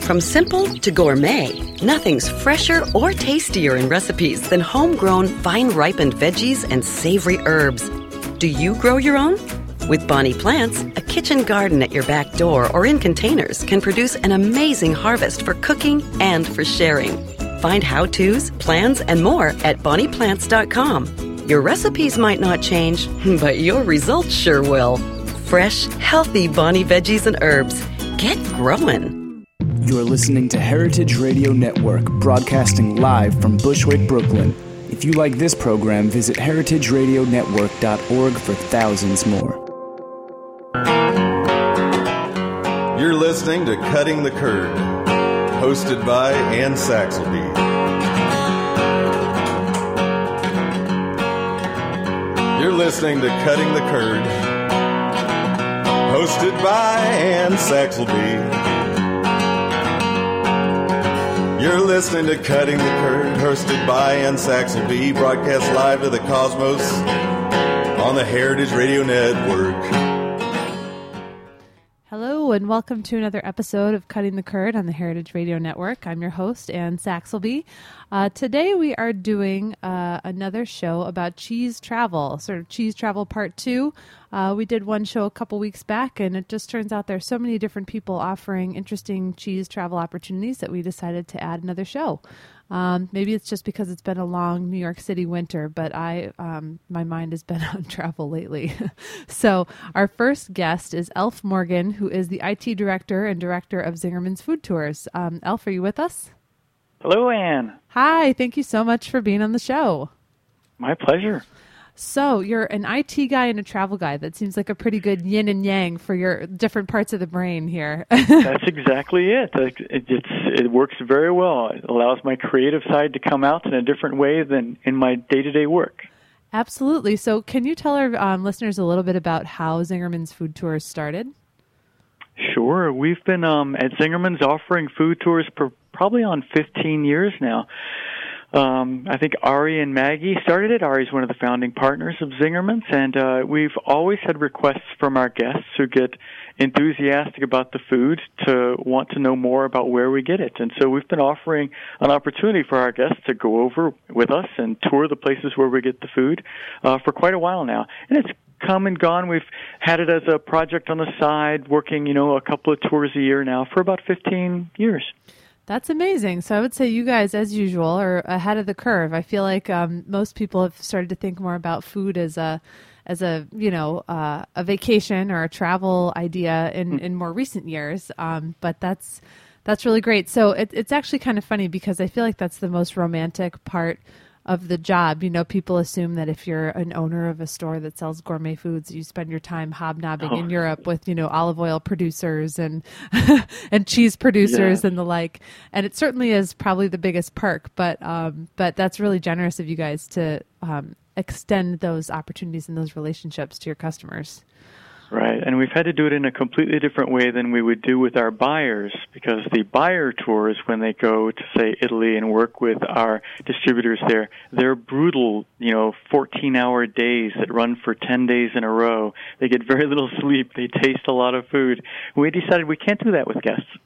From simple to gourmet, nothing's fresher or tastier in recipes than homegrown, vine-ripened veggies and savory herbs. Do you grow your own? With Bonnie Plants, a kitchen garden at your back door or in containers can produce an amazing harvest for cooking and for sharing. Find how-tos, plans, and more at BonniePlants.com. Your recipes might not change, but your results sure will. Fresh, healthy Bonnie veggies and herbs. Get growing. You're listening to Heritage Radio Network, broadcasting live from Bushwick, Brooklyn. If you like this program, visit heritageradionetwork.org for thousands more. You're listening to Cutting the Curd, hosted by Ann Saxelby. You're listening to Cutting the Curd, hosted by Ann Saxelby. You're listening to Cutting the Curd, hosted by Ann Saxelby, broadcast live to the cosmos on the Heritage Radio Network. Hello, and welcome to another episode of Cutting the Curd on the Heritage Radio Network. I'm your host, Ann Saxelby. Today we are doing another show about cheese travel, sort of cheese travel part 2. We did one show a couple weeks back, and it just turns out there's so many different people offering interesting cheese travel opportunities that we decided to add another show. Maybe it's just because it's been a long New York City winter, but my mind has been on travel lately. So our first guest is Elf Morgan, who is the IT director and director of Zingerman's Food Tours. Elf, are you with us? Hello, Ann. Hi, thank you so much for being on the show. My pleasure. So you're an IT guy and a travel guy. That seems like a pretty good yin and yang for your different parts of the brain here. That's exactly it. It works very well. It allows my creative side to come out in a different way than in my day-to-day work. Absolutely. So can you tell our listeners a little bit about how Zingerman's Food Tours started? Sure. We've been at Zingerman's offering food tours for probably on 15 years now. I think Ari and Maggie started it. Ari's one of the founding partners of Zingerman's, and we've always had requests from our guests who get enthusiastic about the food to want to know more about where we get it. And so we've been offering an opportunity for our guests to go over with us and tour the places where we get the food for quite a while now. And it's come and gone. We've had it as a project on the side, working, a couple of tours a year now for about 15 years. That's amazing. So I would say you guys, as usual, are ahead of the curve. I feel like most people have started to think more about food as a vacation or a travel idea in more recent years. But that's really great. So it's actually kind of funny because I feel like that's the most romantic part of the job. People assume that if you're an owner of a store that sells gourmet foods, you spend your time hobnobbing in Europe with, olive oil producers and and cheese producers and the like. And it certainly is probably the biggest perk, but that's really generous of you guys to extend those opportunities and those relationships to your customers. Right, and we've had to do it in a completely different way than we would do with our buyers, because the buyer tours, when they go to, say, Italy and work with our distributors there, they're brutal, 14-hour days that run for 10 days in a row. They get very little sleep. They taste a lot of food. We decided we can't do that with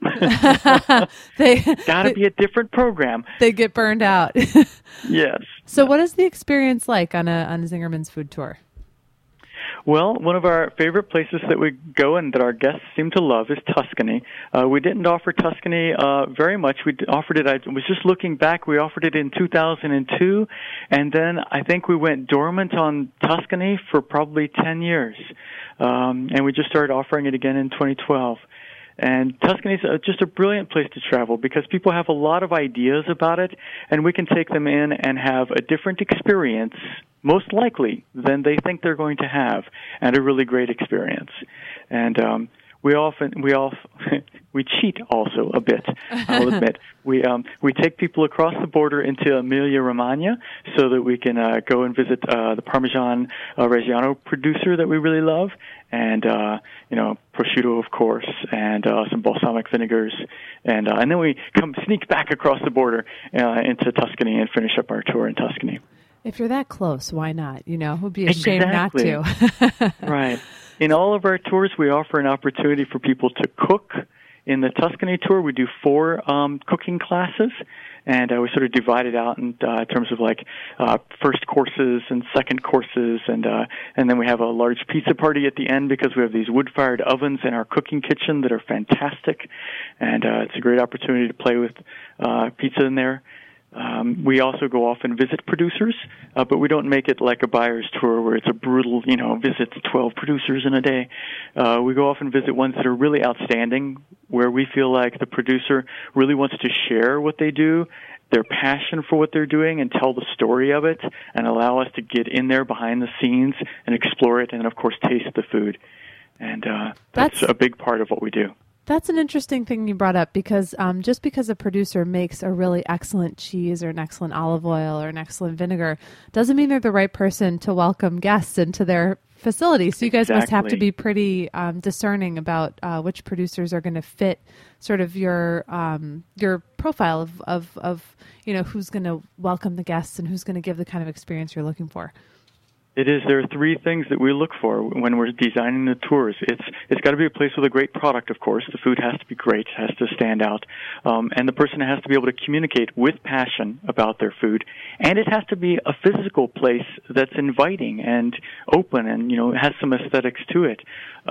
guests. Got to be a different program. They get burned out. Yes. So what is the experience like on a Zingerman's Food Tour? Well, one of our favorite places that we go and that our guests seem to love is Tuscany. We didn't offer Tuscany very much. We offered it, I was just looking back, we offered it in 2002, and then I think we went dormant on Tuscany for probably 10 years. And we just started offering it again in 2012. And Tuscany is just a brilliant place to travel because people have a lot of ideas about it, and we can take them in and have a different experience, most likely, than they think they're going to have, and a really great experience. And we cheat also a bit, I'll admit. We take people across the border into Emilia-Romagna so that we can go and visit the Parmesan Reggiano producer that we really love, and prosciutto, of course, and some balsamic vinegars, and then we sneak back across the border into Tuscany and finish up our tour in Tuscany. If you're that close, why not? It would be a shame not to. Right. In all of our tours, we offer an opportunity for people to cook In the Tuscany tour, we do 4 cooking classes, and we sort of divide it out in terms of like first courses and second courses, and then we have a large pizza party at the end because we have these wood-fired ovens in our cooking kitchen that are fantastic, and it's a great opportunity to play with pizza in there. We also go off and visit producers, but we don't make it like a buyer's tour where it's a brutal, visit 12 producers in a day. We go off and visit ones that are really outstanding, where we feel like the producer really wants to share what they do, their passion for what they're doing, and tell the story of it, and allow us to get in there behind the scenes and explore it, and of course taste the food. And that's a big part of what we do. That's an interesting thing you brought up, because just because a producer makes a really excellent cheese or an excellent olive oil or an excellent vinegar doesn't mean they're the right person to welcome guests into their facility. So you guys must have to be pretty discerning about which producers are going to fit sort of your profile of who's going to welcome the guests and who's going to give the kind of experience you're looking for. It is. There are 3 things that we look for when we're designing the tours. It's got to be a place with a great product, of course. The food has to be great, has to stand out, and the person has to be able to communicate with passion about their food. And it has to be a physical place that's inviting and open, and has some aesthetics to it.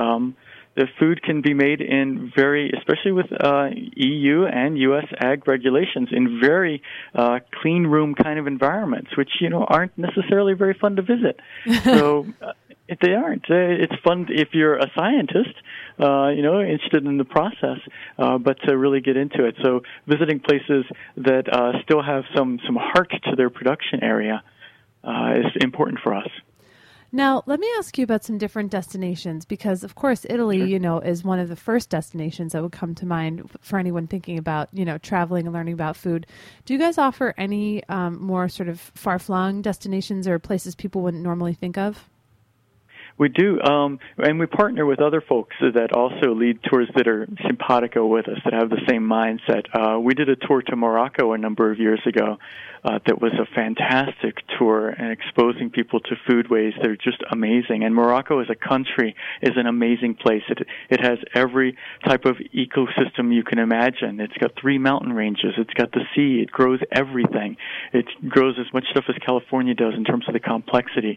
The food can be made in especially with EU and U.S. ag regulations, in very clean room kind of environments, which, aren't necessarily very fun to visit. So they aren't. It's fun if you're a scientist, interested in the process, but to really get into it. So visiting places that still have some heart to their production area is important for us. Now, let me ask you about some different destinations, because, of course, Italy, is one of the first destinations that would come to mind for anyone thinking about, traveling and learning about food. Do you guys offer any more sort of far-flung destinations or places people wouldn't normally think of? We do, and we partner with other folks that also lead tours that are simpatico with us, that have the same mindset. We did a tour to Morocco a number of years ago that was a fantastic tour, and exposing people to foodways that are just amazing. And Morocco as a country is an amazing place. It has every type of ecosystem you can imagine. It's got 3 mountain ranges. It's got the sea. It grows everything. It grows as much stuff as California does in terms of the complexity.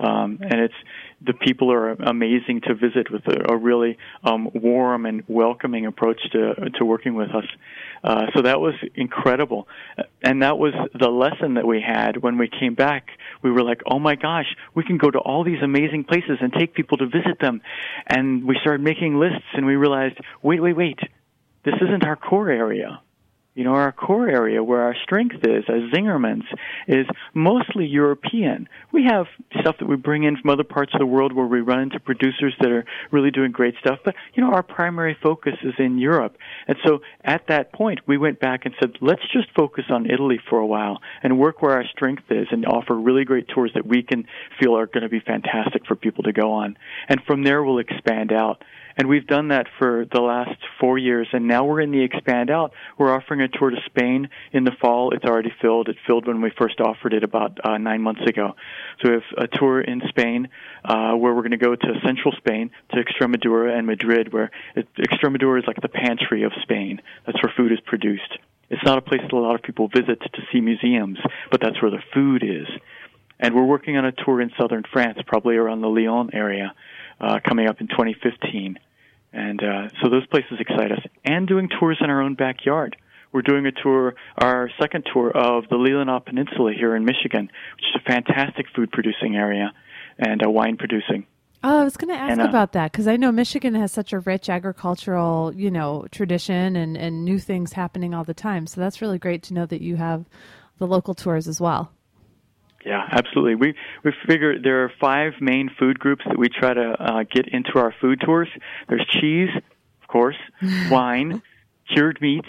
And the people are amazing to visit, with a really warm and welcoming approach to working with us. So that was incredible. And that was the lesson that we had when we came back. We were like, oh my gosh, we can go to all these amazing places and take people to visit them. And we started making lists, and we realized, wait, this isn't our core area. Our core area, where our strength is as Zingerman's, is mostly European. We have stuff that we bring in from other parts of the world where we run into producers that are really doing great stuff, but, our primary focus is in Europe. And so at that point, we went back and said, let's just focus on Italy for a while and work where our strength is and offer really great tours that we can feel are going to be fantastic for people to go on. And from there, we'll expand out. And we've done that for the last 4 years, and now we're in the expand out. We're offering a tour to Spain in the fall. It's already filled. It filled when we first offered it about 9 months ago. So we have a tour in Spain where we're going to go to central Spain, to Extremadura and Madrid, where Extremadura is like the pantry of Spain. That's where food is produced. It's not a place that a lot of people visit to see museums, but that's where the food is. And we're working on a tour in southern France, probably around the Lyon area, coming up in 2015. And so those places excite us. And doing tours in our own backyard. We're doing a tour, our second tour, of the Leelanau Peninsula here in Michigan, which is a fantastic food-producing area and wine producing. Oh, I was going to ask about that, because I know Michigan has such a rich agricultural, tradition and new things happening all the time. So that's really great to know that you have the local tours as well. Yeah, absolutely. We figure there are 5 main food groups that we try to get into our food tours. There's cheese, of course, wine, cured meats,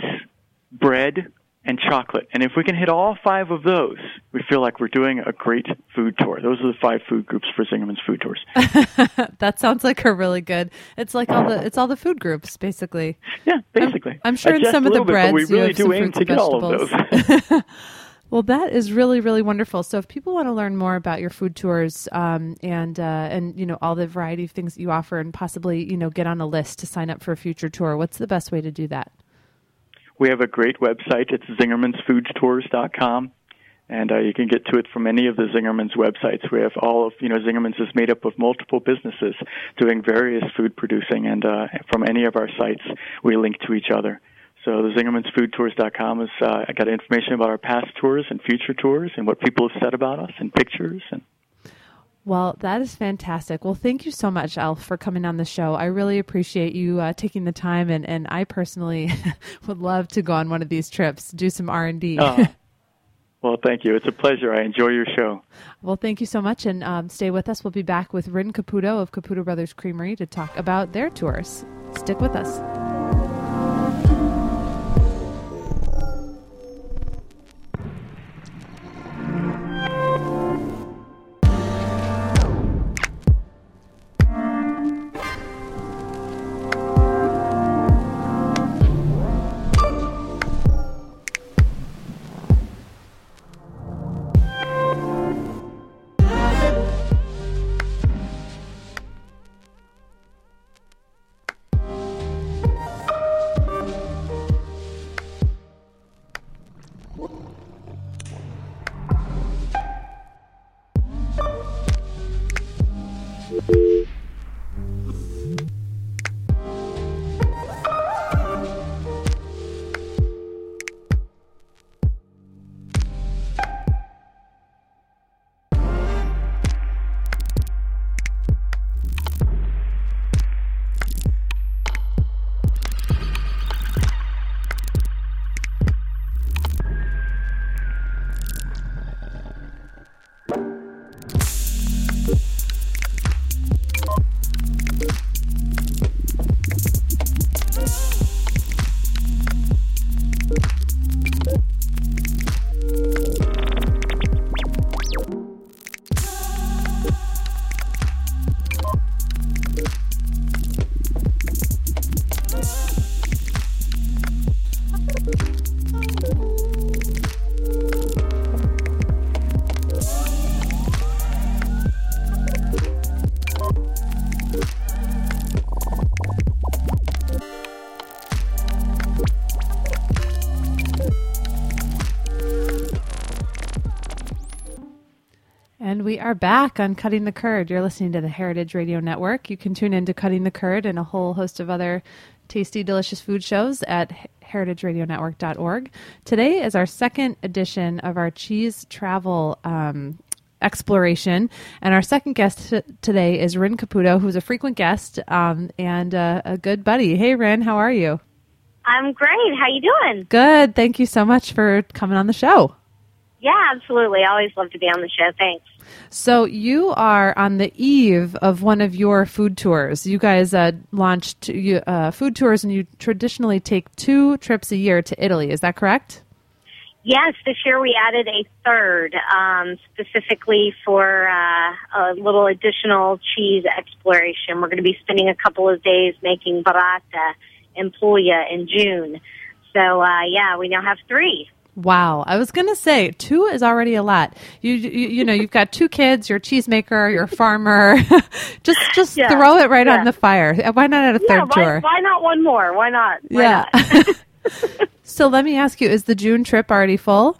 bread, and chocolate. And if we can hit all 5 of those, we feel like we're doing a great food tour. Those are the 5 food groups for Zingerman's Food Tours. That sounds like a really good. It's like all the food groups, basically. Yeah, basically. I'm sure in some of the breads, but we really do aim to get all of those. Well, that is really, really wonderful. So if people want to learn more about your food tours and all the variety of things that you offer and possibly, get on a list to sign up for a future tour, what's the best way to do that? We have a great website. It's zingermansfoodtours.com, and you can get to it from any of the Zingerman's websites. We have all of, Zingerman's is made up of multiple businesses doing various food producing, and from any of our sites, we link to each other. So the zingermansfoodtours.com is, I got information about our past tours and future tours and what people have said about us and pictures. Well, that is fantastic. Well, thank you so much, Alf, for coming on the show. I really appreciate you taking the time, and I personally would love to go on one of these trips, do some R&D. Well, thank you. It's a pleasure. I enjoy your show. Well, thank you so much, and stay with us. We'll be back with Rin Caputo of Caputo Brothers Creamery to talk about their tours. Stick with us. And we are back on Cutting the Curd. You're listening to the Heritage Radio Network. You can tune into Cutting the Curd and a whole host of other tasty, delicious food shows at heritageradionetwork.org. Today is our second edition of our cheese travel exploration. And our second guest today is Rin Caputo, who's a frequent guest and a good buddy. Hey, Rin, how are you? I'm great. How you doing? Good. Thank you so much for coming on the show. Yeah, absolutely. I always love to be on the show. Thanks. So you are on the eve of one of your food tours. You guys launched food tours, and you traditionally take 2 trips a year to Italy. Is that correct? Yes, this year we added a third, specifically for a little additional cheese exploration. We're going to be spending a couple of days making burrata in Puglia in June. So, we now have 3. Wow. I was going to say 2 is already a lot. You've got 2 kids, you're a cheesemaker, you're a farmer. just Yeah, throw it right on the fire. Why not at a third tour? Why not one more? Why not? Why not? So let me ask you, is the June trip already full?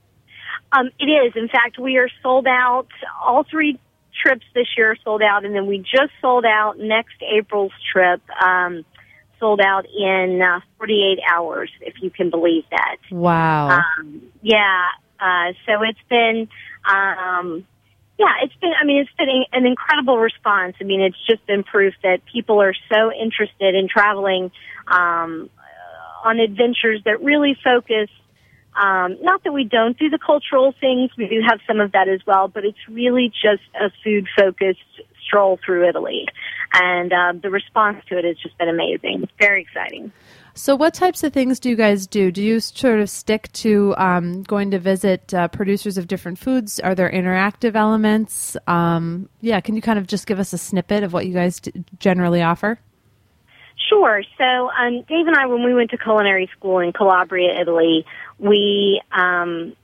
It is. In fact, we are sold out. All 3 trips this year are sold out, and then we just sold out next April's trip. Sold out in 48 hours, if you can believe that. Wow. So it's been, it's been an incredible response. I mean, it's just been proof that people are so interested in traveling on adventures that really focus, not that we don't do the cultural things, we do have some of that as well, but it's really just a food-focused stroll through Italy. And the response to it has just been amazing. It's very exciting. So what types of things do you guys do? Do you sort of stick to going to visit producers of different foods? Are there interactive elements? Can you kind of just give us a snippet of what you guys generally offer? Sure. So Dave and I, when we went to culinary school in Calabria, Italy, we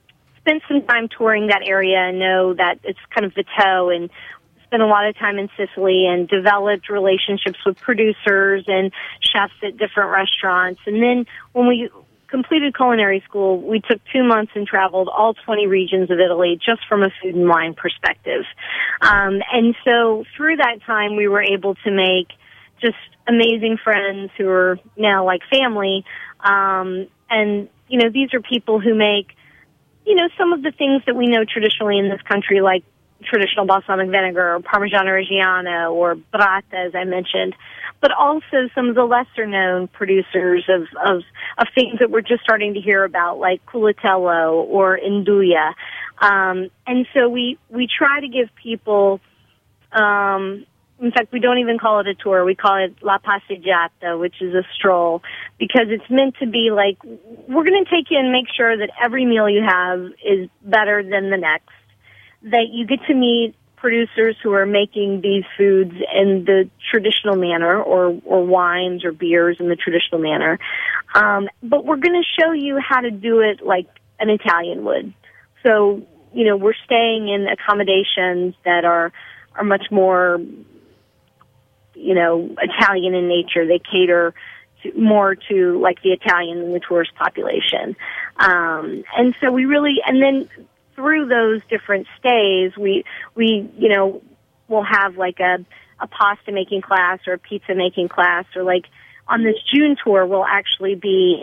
spent some time touring that area and know that it's kind of the toe, and spent a lot of time in Sicily and developed relationships with producers and chefs at different restaurants. And then when we completed culinary school, we took 2 months and traveled all 20 regions of Italy just from a food and wine perspective. And so through that time, we were able to make just amazing friends who are now like family. And, you know, these are people who make, you know, some of the things that we know traditionally in this country, like traditional balsamic vinegar or Parmigiano Reggiano or burrata, as I mentioned, but also some of the lesser-known producers of things that we're just starting to hear about, like culatello or induja. And so we try to give people, in fact, we don't even call it a tour. We call it la passeggiata, which is a stroll, because it's meant to be like, we're going to take you and make sure that every meal you have is better than the next, that you get to meet producers who are making these foods in the traditional manner, or wines or beers in the traditional manner. But we're going to show you how to do it like an Italian would. So, you know, we're staying in accommodations that are much more, you know, Italian in nature. They cater more to like the Italian and the tourist population. And so we really, and then through those different stays, we you know, we'll have like a pasta making class or a pizza making class, or like on this June tour, we'll actually be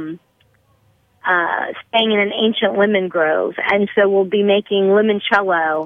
staying in an ancient lemon grove, and so we'll be making limoncello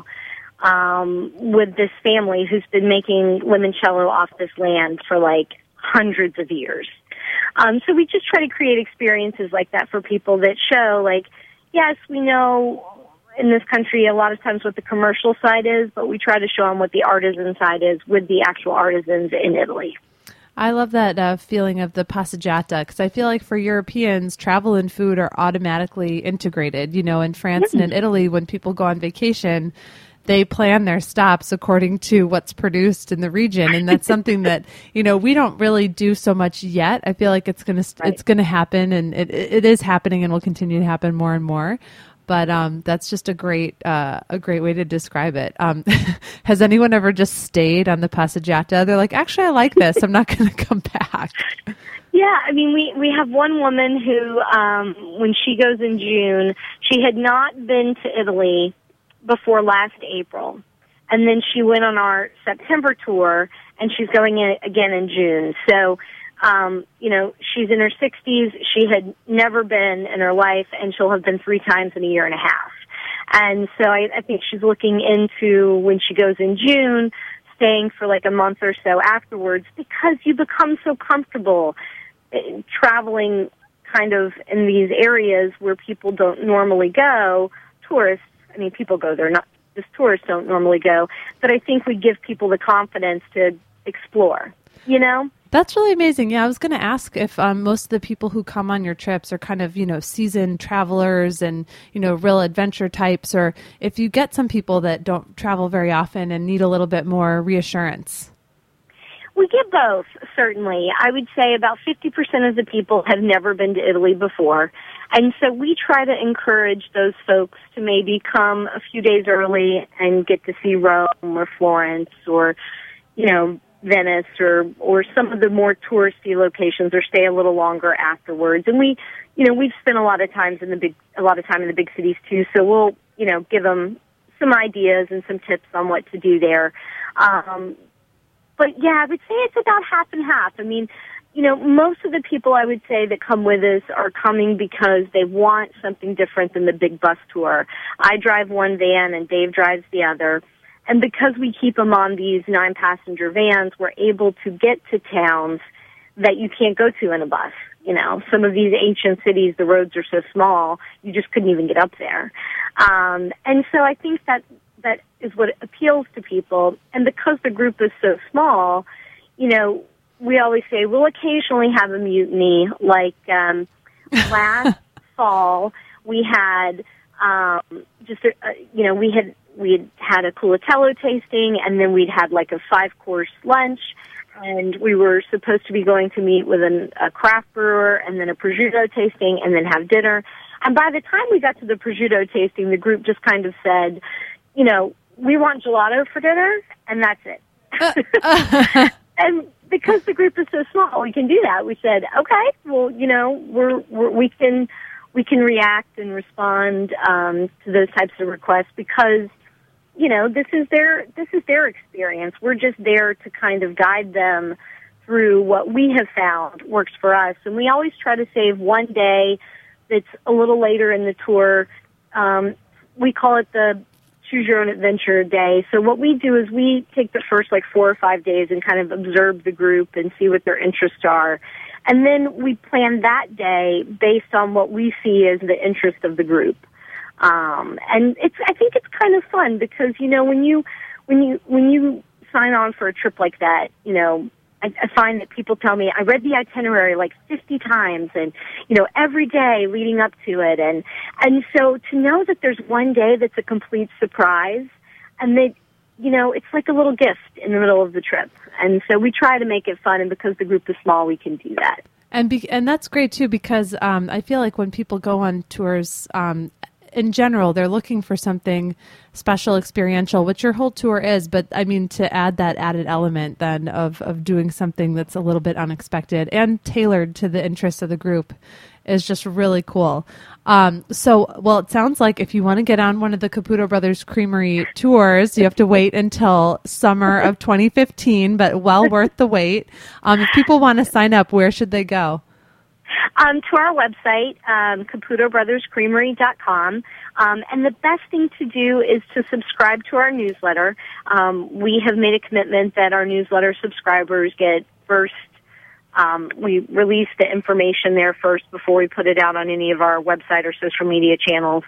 with this family who's been making limoncello off this land for like hundreds of years. So we just try to create experiences like that for people that show, like, yes, we know in this country a lot of times what the commercial side is, but we try to show them what the artisan side is with the actual artisans in Italy. I love that feeling of the passeggiata, because I feel like for Europeans, travel and food are automatically integrated. You know, in France and in Italy, when people go on vacation, they plan their stops according to what's produced in the region, and that's something that, you know, we don't really do so much yet. I feel like it's gonna happen, and it is happening, and will continue to happen more and more. But that's just a great way to describe it. Has anyone ever just stayed on the passeggiata? They're like, actually, I like this. I'm not going to come back. Yeah, I mean, we have one woman who, when she goes in June, she had not been to Italy before last April. And then she went on our September tour, and she's going in again in June. So, you know, she's in her 60s. She had never been in her life, and she'll have been 3 times in a year and a half. And so I think she's looking into, when she goes in June, staying for like a month or so afterwards, because you become so comfortable traveling kind of in these areas where people don't normally go. Tourists, I mean, people go there, not just tourists don't normally go. But I think we give people the confidence to explore, you know? That's really amazing. Yeah, I was going to ask if most of the people who come on your trips are kind of, you know, seasoned travelers and, you know, real adventure types, or if you get some people that don't travel very often and need a little bit more reassurance. We get both, certainly. I would say about 50% of the people have never been to Italy before. And so we try to encourage those folks to maybe come a few days early and get to see Rome or Florence or, you know, Venice or some of the more touristy locations, or stay a little longer afterwards. And we, you know, we've spent a lot of time in the big cities too. So we'll, you know, give them some ideas and some tips on what to do there. But yeah, I would say it's about half and half. I mean, you know, most of the people I would say that come with us are coming because they want something different than the big bus tour. I drive one van and Dave drives the other. And because we keep them on these 9-passenger vans, we're able to get to towns that you can't go to in a bus. You know, some of these ancient cities, the roads are so small, you just couldn't even get up there. And so I think that is what appeals to people. And because the group is so small, you know, we always say we'll occasionally have a mutiny. Like last fall, we had we had a culatello tasting, and then we'd had like a 5-course lunch, and we were supposed to be going to meet with a craft brewer, and then a prosciutto tasting, and then have dinner. And by the time we got to the prosciutto tasting, the group just kind of said, you know, we want gelato for dinner, and that's it. And because the group is so small, we can do that. We said, okay, well, you know, we can react and respond to those types of requests because, you know, this is their experience. We're just there to kind of guide them through what we have found works for us. And we always try to save one day that's a little later in the tour. We call it the Choose Your Own Adventure day. So what we do is we take the first 4 or 5 days and kind of observe the group and see what their interests are. And then we plan that day based on what we see as the interest of the group. And I think it's kind of fun because, you know, when you sign on for a trip like that, you know, I find that people tell me, I read the itinerary 50 times and, you know, every day leading up to it. And so to know that there's one day that's a complete surprise and that, you know, it's like a little gift in the middle of the trip. And so we try to make it fun, and because the group is small, we can do that. And that's great, too, because I feel like when people go on tours, in general, they're looking for something special, experiential, which your whole tour is. But I mean, to add that added element then of doing something that's a little bit unexpected and tailored to the interests of the group is just really cool. Well, it sounds like if you want to get on one of the Caputo Brothers Creamery tours, you have to wait until summer of 2015, but well worth the wait. If people want to sign up, where should they go? To our website, CaputoBrothersCreamery.com. And the best thing to do is to subscribe to our newsletter. We have made a commitment that our newsletter subscribers get first. We release the information there first before we put it out on any of our website or social media channels.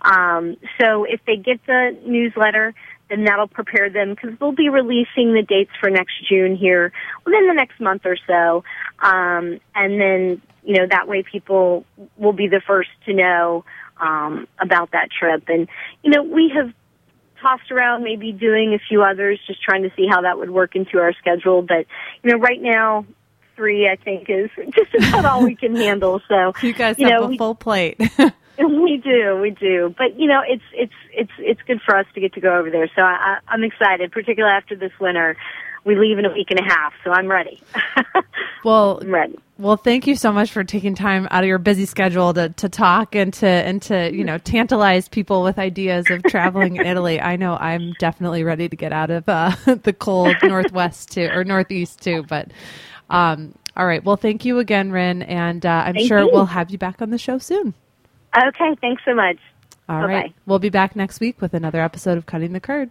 So if they get the newsletter, then that'll prepare them because we'll be releasing the dates for next June here within the next month or so. And then, you know, that way people will be the first to know about that trip. And, you know, we have tossed around maybe doing a few others, just trying to see how that would work into our schedule. But, you know, right now, 3, I think, is just about all we can handle. So you guys have a full plate. We do. But, you know, it's good for us to get to go over there. So I'm excited, particularly after this winter. We leave in a week and a half, so I'm ready. Well, I'm ready. Well, thank you so much for taking time out of your busy schedule to talk and to you know, tantalize people with ideas of traveling in Italy. I know I'm definitely ready to get out of the cold Northwest too, or Northeast too. But all right. Well, thank you again, Rin, and I'm sure we'll have you back on the show soon. Okay. Thanks so much. All Bye-bye. right. We'll be back next week with another episode of Cutting the Curd.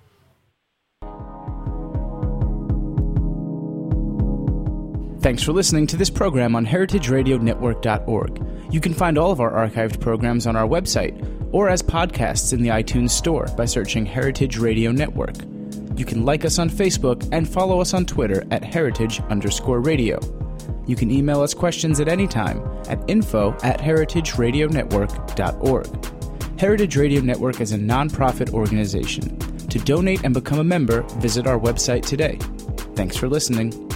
Thanks for listening to this program on heritageradionetwork.org. You can find all of our archived programs on our website or as podcasts in the iTunes Store by searching Heritage Radio Network. You can like us on Facebook and follow us on Twitter at @heritage_radio. You can email us questions at any time at info@heritageradionetwork.org. Heritage Radio Network is a nonprofit organization. To donate and become a member, visit our website today. Thanks for listening.